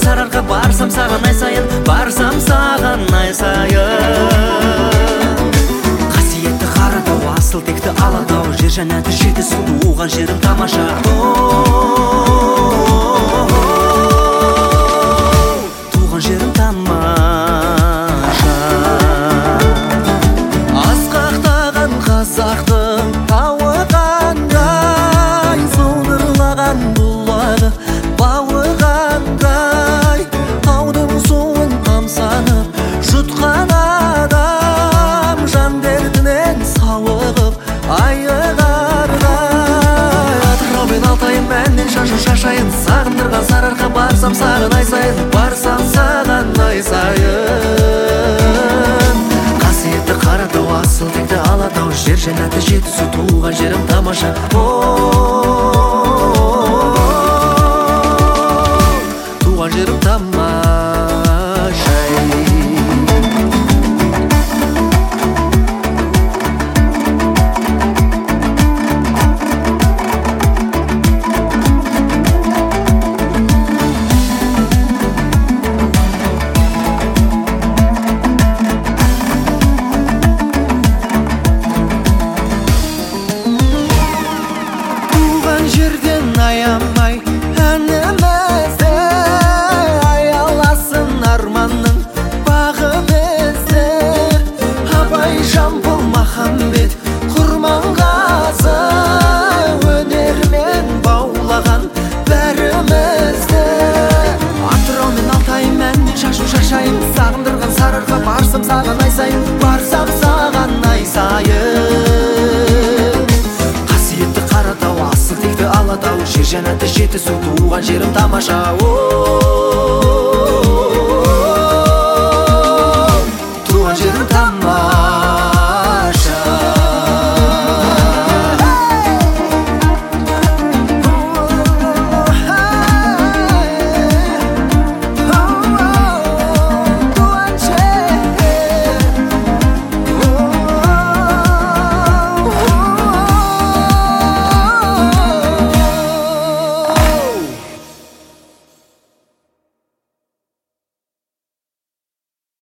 сарыарқа, барсам саған ай сайын, барсам саған ай сайын. Қасиетті Қаратау, асыл текті Алатау, жер жәннаты жетісу, туған жерім тамаша. Туған жерім тамаша. Асқақтаған қазақтың тауы қандай, сылдырлаған бұлағы бауы қандай, таудың суын тамсанып жұтқан адам, жан дертінен сауығып айығардай. Атырау мен Алтайым әннен шашу шашайын, сағындырған сарыарқа, барсам саған ай сайын, барсам саған ай сайын. Қасиетті Қаратау, асыл текті Алатау, жер жәннаты жетісу, туған жерім тамаша. Туған жерім тамаша. Жерден аямай әнімізді, аяласын арманның бағы бізді. Абай, Жамбыл, Махамбет, Құрманғазы, өнермен баулаған бәрімізді. Атырау мен Алтайым әннен шашу шашайын, сағындырған сарыарқа, барсам саған ай сайын, барсам саған ай сайын. Қасиетті Қаратау, асыл текті Алатау, жер жәннаты жетісу, туған жерім тамаша.